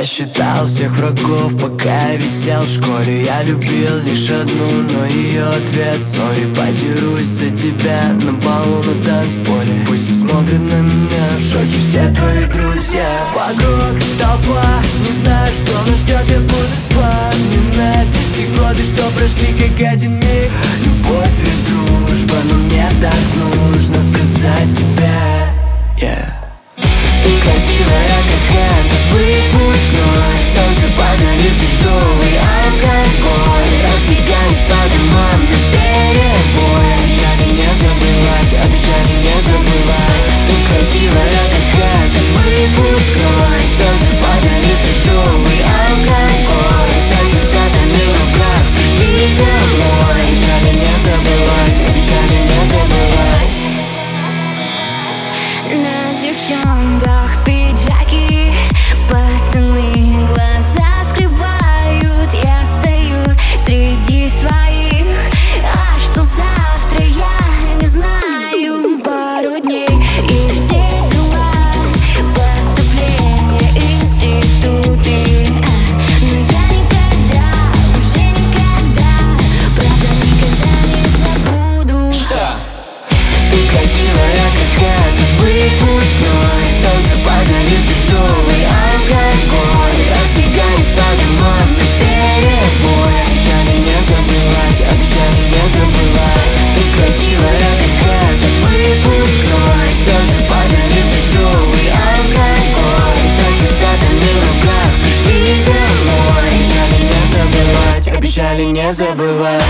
Я считал всех врагов, пока я висел в школе. Я любил лишь одну, но ее ответ сори. Подерусь за тебя на балу на танцполе. Пусть все смотрят на меня, в шоке все твои друзья. Вокруг толпа, не знаю, что нас ждет. Я буду вспоминать те годы, что прошли как один миг. Любовь и дружба, но мне так нужно сказать тебе, Ты красивая, как этот выпускной. Слезы падали в дешевый алкоголь. Разбегались по домам наперебой. Обещали не забывать, обещали не забывать. Ты красивая, как этот выпускной. Слезы падали в дешевый алкоголь. С аттестатами в руках пришли домой. Обещали не забывать, обещали не забывать. На девчонках пиджаки, пацаны глаза скрывают. Я стою среди своих, а что завтра я не знаю. Пару дней и все дела, поступление, институты. Но я никогда, уже никогда, правда никогда не забуду. Ты красивая, как этот выпускной. Слезы падали в дешевый алкоголь. Разбегались по домам наперебой. Обещали не забывать, обещали не забывать. Ты красивая, как этот выпускной. Слезы падали в дешевый алкоголь. С аттестатами в руках пришли домой. Обещали не забывать, обещали не забывать.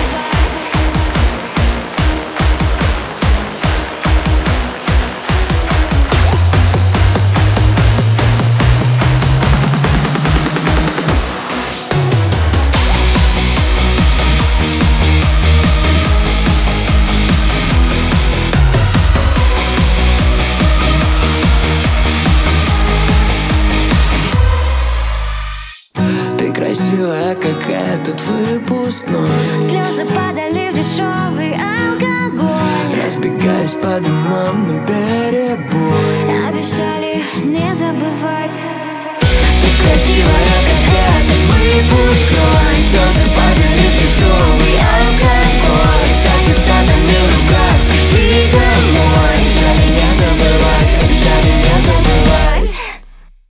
Красивая, как этот выпускной. Слезы падали в дешевый алкоголь. Разбегаясь по домам наперебой. Обещали не забывать. Ты красивая, как этот выпускной. Слезы